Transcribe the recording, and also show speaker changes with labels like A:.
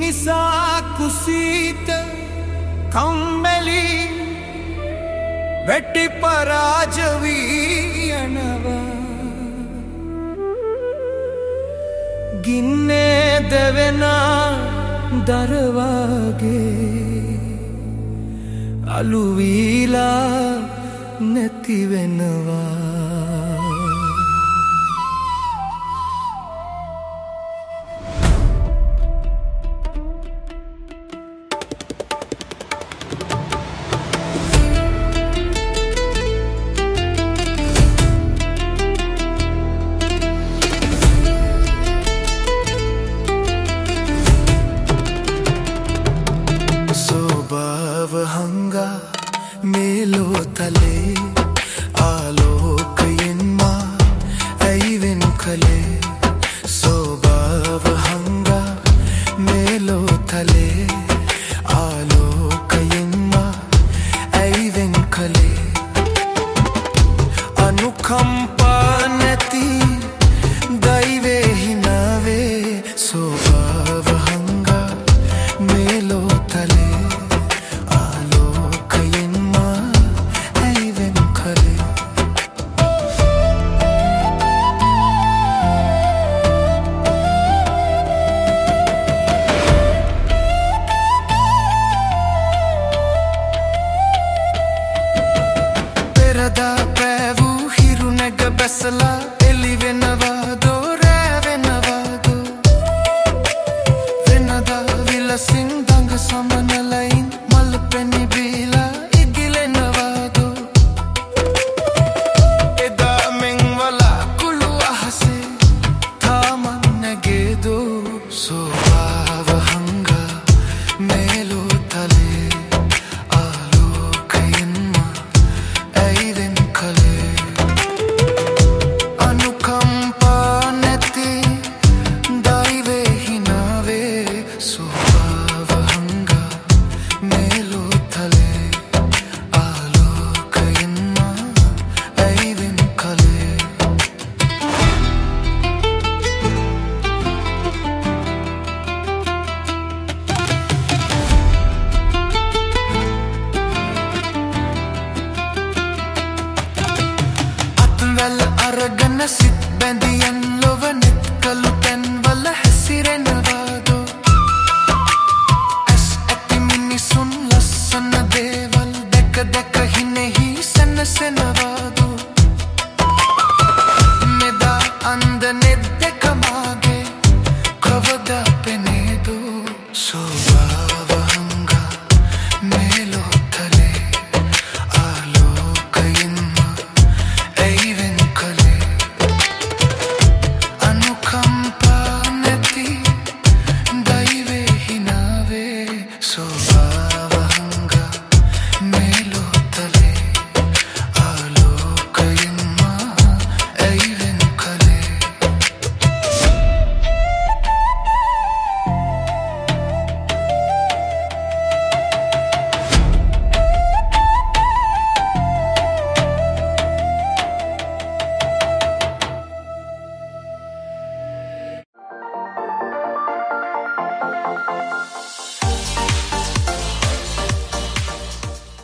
A: මිනිසා කුසීත කම්මැලි වෙටි පරාජ වී යනවා ගින්නේ දෙවෙන දරවාගේ අලු වීලා නැති වෙනවා හංගා මේලෝ තලේ ආලෝකයෙන් මා ඇයිවෙන් කලේ සෝභාව හංගා මේලෝ තලේ ආලෝකයෙන් මා ඇයිවෙන් කලේ අනුකම්පා නැති දෛවේ හිනාවේ සෝභාව හංගා මේලෝ තලේ බැසලා එලි වෙනවාදෝ රෑ වෙනවාදෝ වෙනදා විලසින්